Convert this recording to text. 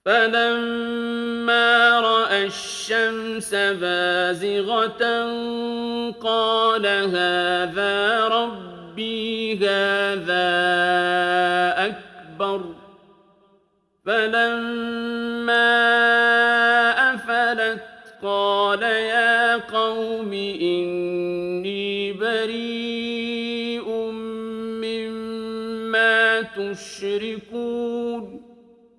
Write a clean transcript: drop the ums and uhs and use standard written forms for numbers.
فلما رأى الشمس بازغة قال هذا ربي هذا أكبر فلما أفلت قال يا قوم إني بريء مما تشركون